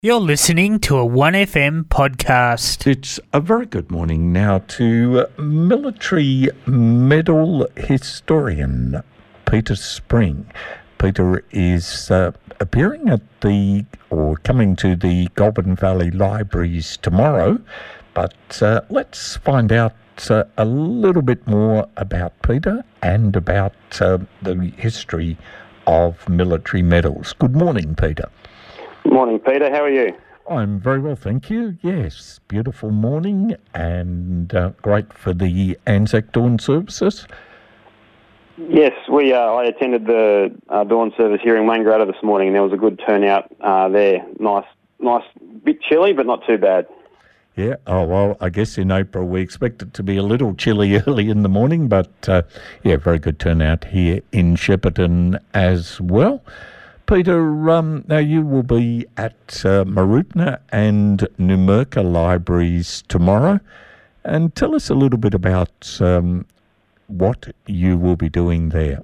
You're listening to a 1FM podcast. It's a very good morning now to military medal historian Peter Spring. Peter is appearing at coming to the Goulburn Valley Libraries tomorrow, but let's find out a little bit more about Peter and about the history of military medals. Good morning, Peter. Good morning, Peter. How are you? I'm very well, thank you. Yes, beautiful morning and great for the Anzac Dawn services. Yes, I attended the dawn service here in Wangaratta this morning, and there was a good turnout there. Nice, bit chilly, but not too bad. Yeah, oh well, I guess in April we expect it to be a little chilly early in the morning, but very good turnout here in Shepparton as well. Peter, now you will be at Mooroopna and Numurkah Libraries tomorrow, and tell us a little bit about what you will be doing there.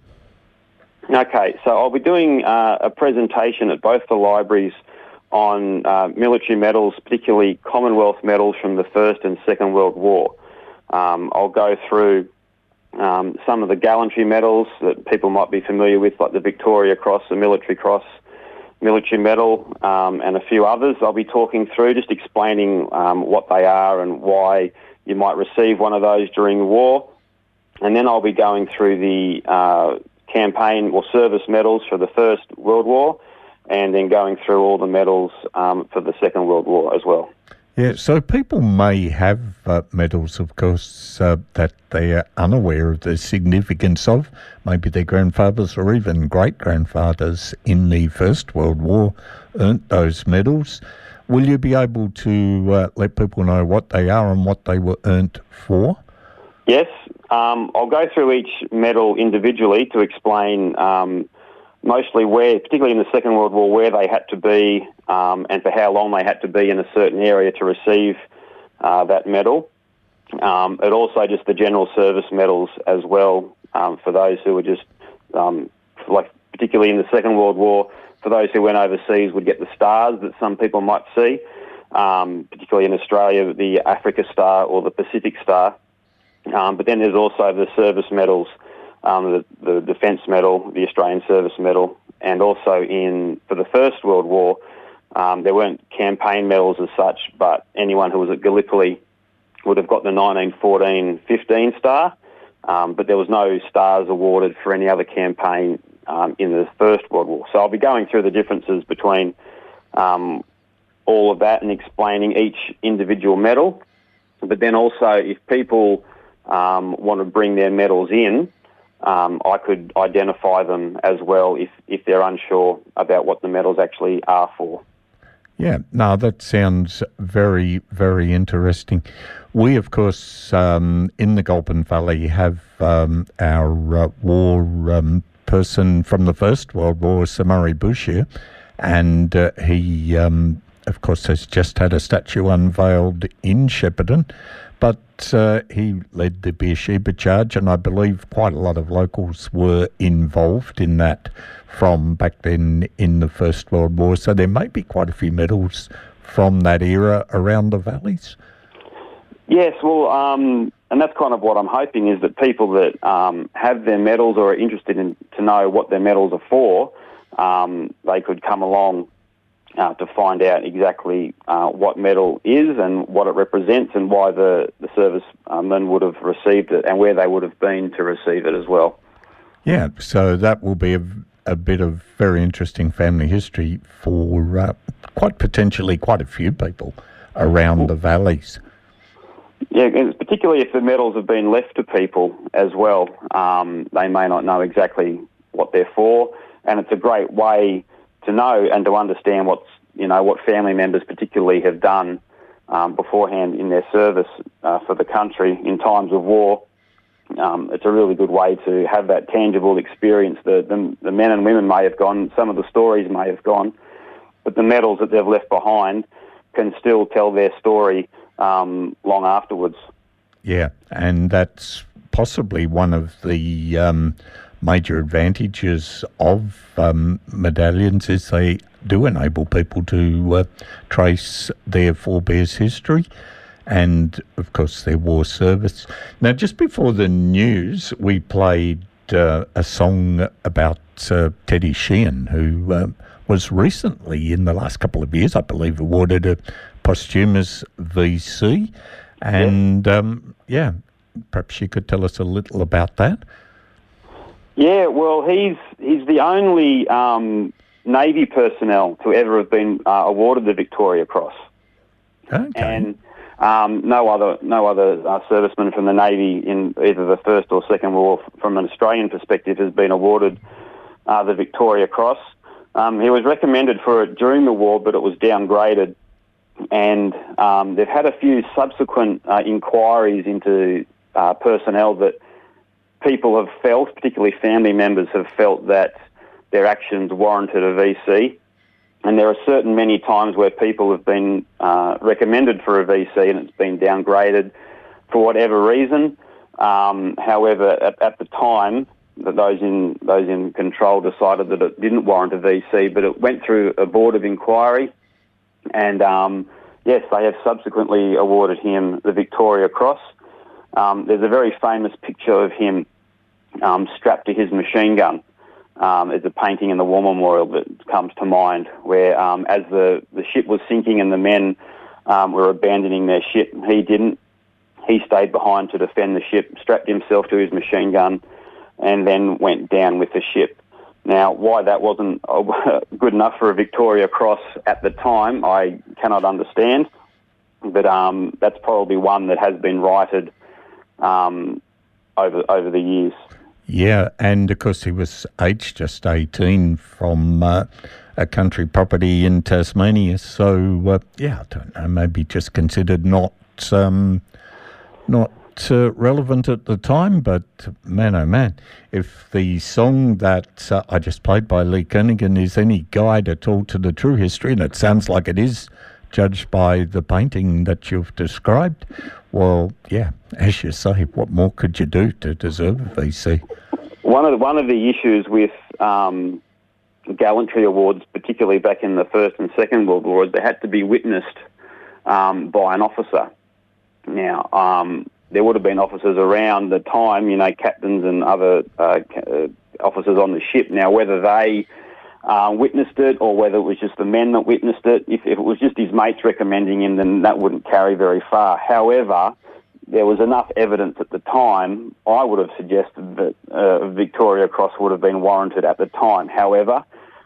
Okay, so I'll be doing a presentation at both the libraries on military medals, particularly Commonwealth medals from the First and Second World War. I'll go through some of the gallantry medals that people might be familiar with, like the Victoria Cross, the Military Cross, Military Medal, and a few others. I'll be talking through, just explaining what they are and why you might receive one of those during the war. And then I'll be going through the campaign or service medals for the First World War, and then going through all the medals for the Second World War as well. Yeah, so people may have medals, of course, that they are unaware of the significance of. Maybe their grandfathers or even great-grandfathers in the First World War earned those medals. Will you be able to let people know what they are and what they were earned for? Yes, I'll go through each medal individually to explain mostly where, particularly in the Second World War, where they had to be and for how long they had to be in a certain area to receive that medal. It also just the general service medals as well for those who were just, particularly in the Second World War, for those who went overseas would get the stars that some people might see, particularly in Australia, the Africa Star or the Pacific Star. But then there's also the service medals, the Defence Medal, the Australian Service Medal, and also for the First World War, there weren't campaign medals as such, but anyone who was at Gallipoli would have got the 1914-15 star, but there was no stars awarded for any other campaign in the First World War. So I'll be going through the differences between all of that and explaining each individual medal. But then also, if people want to bring their medals in, I could identify them as well if they're unsure about what the medals actually are for. Yeah, no, that sounds very, very interesting. We, of course, in the Goulburn Valley have our war person from the First World War, Sir Murray Bouchier, and he, of course, has just had a statue unveiled in Shepparton. But he led the Beersheba charge, and I believe quite a lot of locals were involved in that from back then in the First World War. So there may be quite a few medals from that era around the valleys. Yes, well, and that's kind of what I'm hoping, is that people that have their medals or are interested to know what their medals are for, they could come along to find out exactly what medal is and what it represents and why the servicemen would have received it and where they would have been to receive it as well. Yeah, so that will be a bit of very interesting family history for quite potentially quite a few people around the valleys. Yeah, and particularly if the medals have been left to people as well, they may not know exactly what they're for, and it's a great way to know and to understand what family members particularly have done beforehand in their service for the country in times of war. It's a really good way to have that tangible experience. The men and women may have gone, some of the stories may have gone, but the medals that they've left behind can still tell their story long afterwards. Yeah, and that's possibly one of the major advantages of medallions is do enable people to trace their forebears' history and, of course, their war service. Now, just before the news, we played a song about Teddy Sheehan, who was recently, in the last couple of years, I believe, awarded a posthumous VC. And, perhaps you could tell us a little about that. Yeah, well, he's the only Navy personnel to ever have been awarded the Victoria Cross. Okay. And no other serviceman from the Navy in either the First or Second World War, from an Australian perspective, has been awarded the Victoria Cross. He was recommended for it during the war, but it was downgraded. And they've had a few subsequent inquiries into personnel that people have felt, particularly family members, have felt that their actions warranted a VC. And there are many times where people have been recommended for a VC and it's been downgraded for whatever reason. However, at the time, those in control decided that it didn't warrant a VC, but it went through a board of inquiry. And yes, they have subsequently awarded him the Victoria Cross. There's a very famous picture of him strapped to his machine gun. There's a painting in the War Memorial that comes to mind where as the ship was sinking and the men were abandoning their ship, he didn't. He stayed behind to defend the ship, strapped himself to his machine gun, and then went down with the ship. Now, why that wasn't good enough for a Victoria Cross at the time, I cannot understand. But that's probably one that has been righted over the years. Yeah, and of course he was aged just 18 from a country property in Tasmania. So, I don't know, maybe just considered not relevant at the time, but man, oh man, if the song that I just played by Lee Kernaghan is any guide at all to the true history, and it sounds like it is, judged by the painting that you've described, well, yeah, as you say, what more could you do to deserve a VC? One of the issues with gallantry awards, particularly back in the First and Second World War, is they had to be witnessed by an officer. Now, there would have been officers around the time, captains and other officers on the ship. Now, whether they witnessed it or whether it was just the men that witnessed it, if it was just his mates recommending him, then that wouldn't carry very far. However, there was enough evidence at the time, I would have suggested that Victoria Cross would have been warranted at the time. However,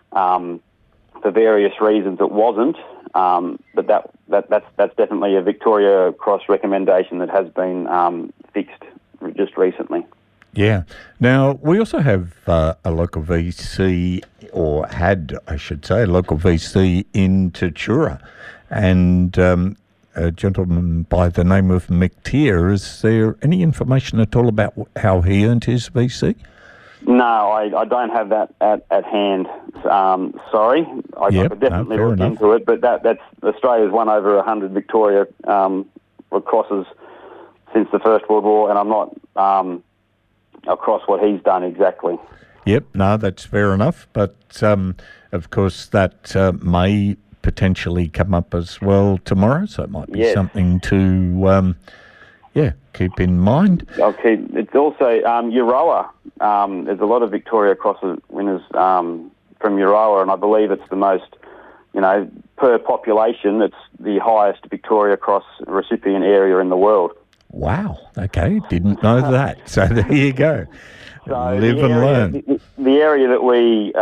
for various reasons it wasn't, but that's definitely a Victoria Cross recommendation that has been fixed just recently. Yeah. Now, we also have a local VC, or had, I should say, a local VC in Tatura, and a gentleman by the name of Mick Tier. Is there any information at all about how he earned his VC? No, I don't have that at hand. Sorry. I could definitely look into it, but that's Australia's won over 100 Victoria Crosses since the First World War, and I'm not across what he's done exactly. Yep, no, that's fair enough. But, of course, that may potentially come up as well tomorrow, so it might be something to, keep in mind. Okay, it's also Euroa. There's a lot of Victoria Cross winners from Euroa, and I believe it's the most, per population, it's the highest Victoria Cross recipient area in the world. Wow, okay, didn't know that. So there you go. So live and learn. The area that we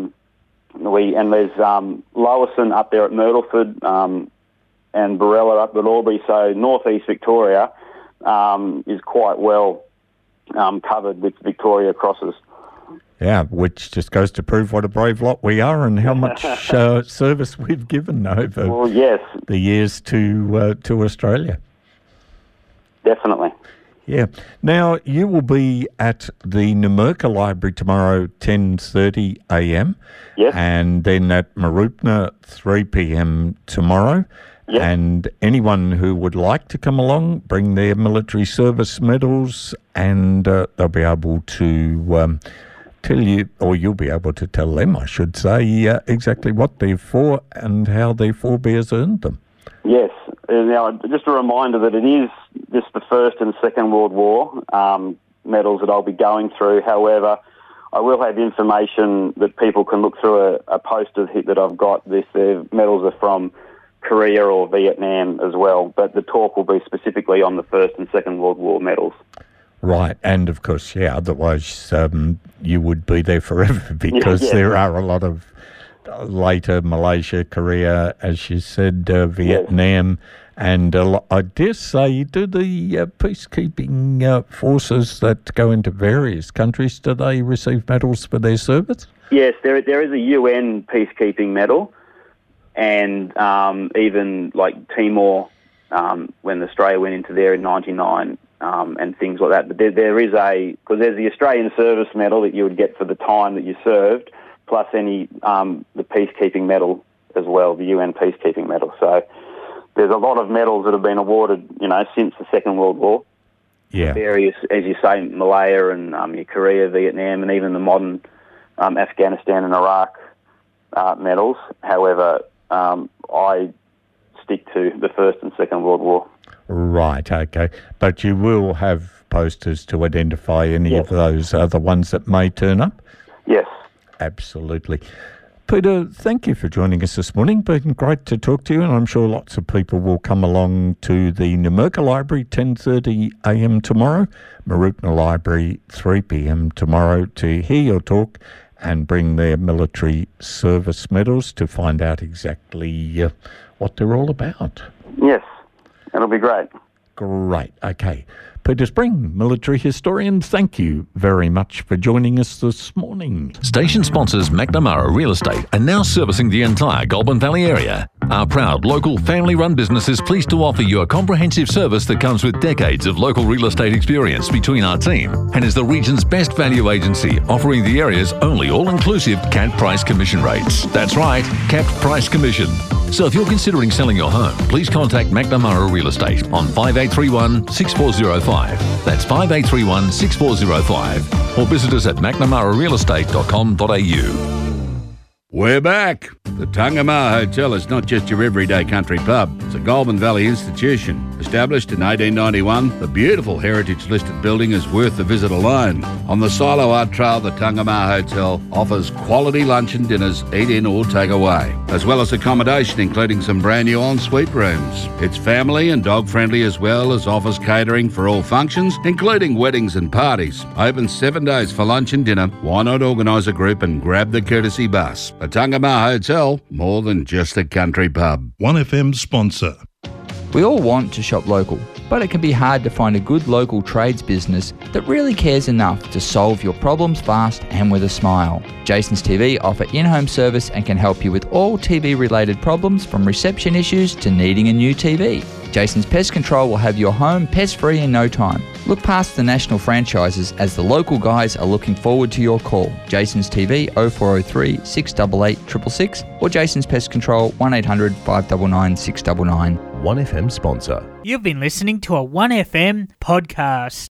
and there's Lowison up there at Myrtleford and Barella up at Albury, so northeast Victoria is quite well covered with Victoria Crosses. Yeah, which just goes to prove what a brave lot we are and how much service we've given over the years to Australia. Definitely. Yeah. Now, you will be at the Numurkah Library tomorrow, 10:30 a.m. Yes. And then at Mooroopna, 3 p.m. tomorrow. Yep. And anyone who would like to come along, bring their military service medals, and they'll be able to tell you, or you'll be able to tell them, I should say, exactly what they're for and how their forebears earned them. Yes. Now, just a reminder that it is just the First and Second World War medals that I'll be going through. However, I will have information that people can look through a poster that I've got. The medals are from Korea or Vietnam as well, but the talk will be specifically on the First and Second World War medals. Right, and of course, otherwise you would be there forever because there are a lot of later Malaysia, Korea, as you said, Vietnam, and I dare say, do the peacekeeping forces that go into various countries, do they receive medals for their service? Yes, there is a UN peacekeeping medal, and even like Timor, when Australia went into there in 1999, and things like that. But there is because there's the Australian Service Medal that you would get for the time that you served, plus any the peacekeeping medal as well, the UN peacekeeping medal. So there's a lot of medals that have been awarded, since the Second World War. Yeah. Various, as you say, Malaya and Korea, Vietnam, and even the modern Afghanistan and Iraq medals. However, I stick to the First and Second World War. Right, okay. But you will have posters to identify any of those other ones that may turn up? Yes. Absolutely. Peter, thank you for joining us this morning. Been great to talk to you, and I'm sure lots of people will come along to the Numurkah Library 10:30 a.m. tomorrow, Mooroopna Library 3 p.m. tomorrow to hear your talk and bring their military service medals to find out exactly what they're all about. Yes. That'll be great. Great. Okay. Peter Spring, military historian, thank you very much for joining us this morning. Station sponsors McNamara Real Estate are now servicing the entire Goulburn Valley area. Our proud local family-run business is pleased to offer you a comprehensive service that comes with decades of local real estate experience between our team and is the region's best value agency, offering the area's only all-inclusive capped price commission rates. That's right, capped price commission. So if you're considering selling your home, please contact McNamara Real Estate on 5831 6405. That's 5831 6405. Or visit us at mcnamararealestate.com.au. We're back. The Tungamah Hotel is not just your everyday country pub. It's a Goulburn Valley institution. Established in 1891, the beautiful heritage-listed building is worth the visit alone. On the Silo Art Trail, the Tungamah Hotel offers quality lunch and dinners, eat in or take away, as well as accommodation including some brand new ensuite rooms. It's family and dog-friendly as well as offers catering for all functions, including weddings and parties. Open 7 days for lunch and dinner. Why not organise a group and grab the courtesy bus? The Tungamah Hotel, more than just a country pub. 1FM sponsor. We all want to shop local, but it can be hard to find a good local trades business that really cares enough to solve your problems fast and with a smile. Jason's TV offer in-home service and can help you with all TV-related problems, from reception issues to needing a new TV. Jason's Pest Control will have your home pest-free in no time. Look past the national franchises as the local guys are looking forward to your call. Jason's TV 0403 688 666 or Jason's Pest Control 1800 599 699. 1FM sponsor. You've been listening to a 1FM podcast.